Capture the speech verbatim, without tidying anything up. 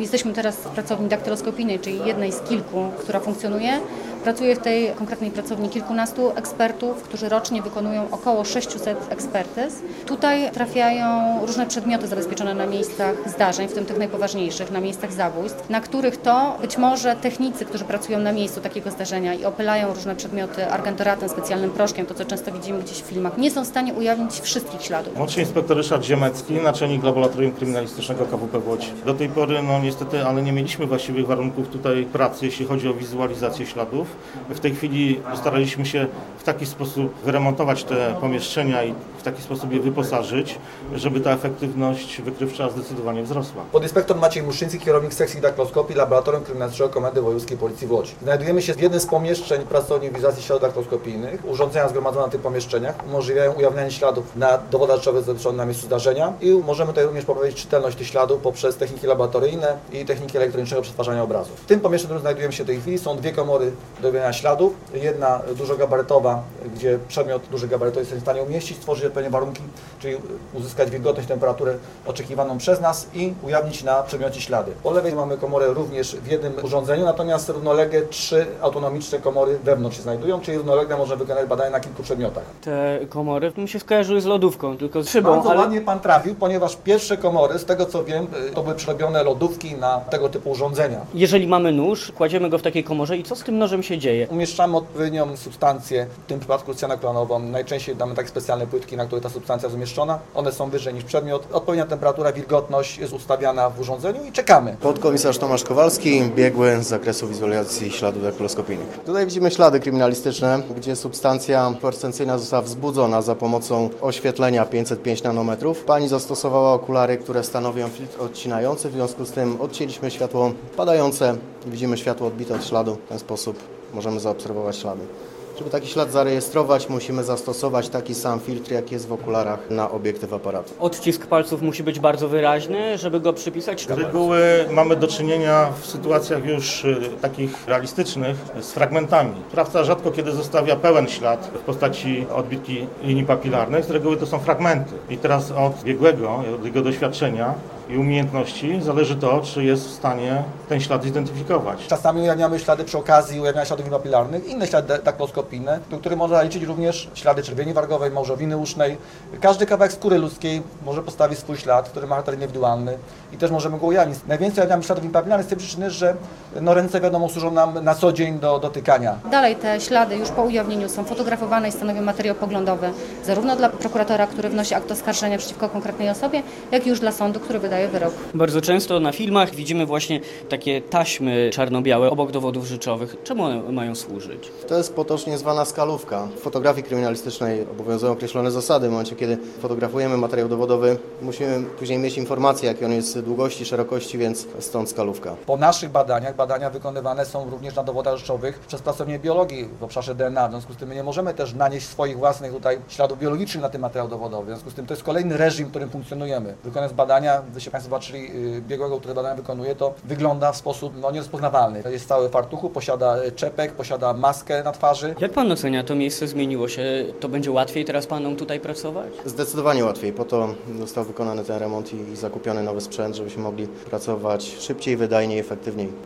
Jesteśmy teraz w pracowni daktyloskopijnej, czyli jednej z kilku, która funkcjonuje. Pracuje w tej konkretnej pracowni kilkunastu ekspertów, którzy rocznie wykonują około sześciuset ekspertyz. Tutaj trafiają różne przedmioty zabezpieczone na miejscach zdarzeń, w tym tych najpoważniejszych, na miejscach zabójstw, na których to być może technicy, którzy pracują na miejscu takiego zdarzenia i opylają różne przedmioty argentoratem, specjalnym proszkiem, to co często widzimy gdzieś w filmach, nie są w stanie ujawnić wszystkich śladów. Młodszy inspektor Ryszard Ziemecki, naczelnik Laboratorium Kryminalistycznego K W P w Łodzi. Do tej pory, no niestety, ale nie mieliśmy właściwych warunków tutaj pracy, jeśli chodzi o wizualizację śladów. W tej chwili staraliśmy się w taki sposób wyremontować te pomieszczenia i w taki sposób je wyposażyć, żeby ta efektywność wykrywcza zdecydowanie wzrosła. Podinspektor Maciej Muszyński, kierownik sekcji daktyloskopii Laboratorium Kryminalistycznego Komendy Wojewódzkiej Policji w Łodzi. Znajdujemy się w jednym z pomieszczeń pracowni wizualizacji śladów daktyloskopijnych. Urządzenia zgromadzone na tych pomieszczeniach umożliwiają ujawnianie śladów na dowodach rzeczowych zabezpieczonych na miejscu zdarzenia i możemy tutaj również poprawić czytelność tych śladów poprzez techniki laboratoryjne i techniki elektronicznego przetwarzania obrazów. W tym pomieszczeniu, w którym znajdujemy się w tej chwili, są dwie komory do ujawniania śladów. Jedna dużogabarytowa, gdzie przedmiot duży gabarytowy jest w stanie umieścić, stworzyć odpowiednie warunki, czyli uzyskać wilgotność, temperaturę oczekiwaną przez nas i ujawnić na przedmiocie ślady. Po lewej mamy komorę również w jednym urządzeniu, natomiast równolegle trzy autonomiczne komory wewnątrz się znajdują, czyli równolegle można wykonać badania na kilku przedmiotach. Te komory mi się skojarzyły z lodówką, tylko z szybą. Bardzo ale... ładnie Pan trafił, ponieważ pierwsze komory, z tego co wiem, to były przerobione lodówki na tego typu urządzenia. Jeżeli mamy nóż, kładziemy go w takiej komorze i co z tym nożem się dzieje? Umieszczamy odpowiednią substancję, w tym przypadku cjanoklanową. Najczęściej damy tak specjalne płytki, na których ta substancja jest umieszczona. One są wyżej niż przedmiot. Odpowiednia temperatura, wilgotność jest ustawiana w urządzeniu i czekamy. Podkomisarz Tomasz Kowalski, biegły z zakresu wizualizacji śladów daktyloskopijnych. Tutaj widzimy ślady kryminalistyczne, gdzie substancja fluorescencyjna została wzbudzona za pomocą oświetlenia pięćset pięć nanometrów. Pani zastosowała okulary, które stanowią filtr odcinający, w związku z tym odcięliśmy światło padające i widzimy światło odbite od śladu. W ten sposób możemy zaobserwować ślady. Żeby taki ślad zarejestrować, musimy zastosować taki sam filtr, jaki jest w okularach na obiektyw aparatu. Odcisk palców musi być bardzo wyraźny, żeby go przypisać? Z reguły mamy do czynienia w sytuacjach już y, takich realistycznych z fragmentami. Sprawca rzadko kiedy zostawia pełen ślad w postaci odbitki linii papilarnych. Z reguły to są fragmenty. I teraz od biegłego, od jego doświadczenia i umiejętności zależy to, czy jest w stanie ten ślad zidentyfikować. Czasami ujawniamy ślady przy okazji ujawniania śladów papilarnych, inne ślady daktyloskopijne, do których można liczyć również ślady czerwieni wargowej, małżowiny usznej. Każdy kawałek skóry ludzkiej może postawić swój ślad, który ma charakter indywidualny i też możemy go ujawnić. Najwięcej ujawniamy śladów papilarnych z tej przyczyny, że no, ręce wiadomo służą nam na co dzień do dotykania. Dalej te ślady już po ujawnieniu są fotografowane i stanowią materiał poglądowy zarówno dla prokuratora, który wnosi akt oskarżenia przeciwko konkretnej osobie, jak i już dla sądu, który wydaje wyrok. Bardzo często na filmach widzimy właśnie takie taśmy czarno-białe obok dowodów rzeczowych. Czemu one mają służyć? To jest potocznie zwana skalówka. W fotografii kryminalistycznej obowiązują określone zasady. W momencie, kiedy fotografujemy materiał dowodowy, musimy później mieć informację, jakiej on jest długości, szerokości, więc stąd skalówka. Po naszych badaniach, badania wykonywane są również na dowodach rzeczowych przez pracownię biologii w obszarze D N A. W związku z tym my nie możemy też nanieść swoich własnych tutaj śladów biologicznych na ten materiał dowodowy. W związku z tym to jest kolejny reżim, w którym funkcjonujemy. Wykonując badania, wyście Państwo zobaczyli biegłego, który badania wykonuje, to wygląda w sposób no, nierozpoznawalny. Jest cały w fartuchu, posiada czepek, posiada maskę na twarzy. Jak Pan ocenia, to miejsce zmieniło się? To będzie łatwiej teraz Panom tutaj pracować? Zdecydowanie łatwiej. Po to został wykonany ten remont i, i zakupiony nowy sprzęt, żebyśmy mogli pracować szybciej, wydajniej, efektywniej.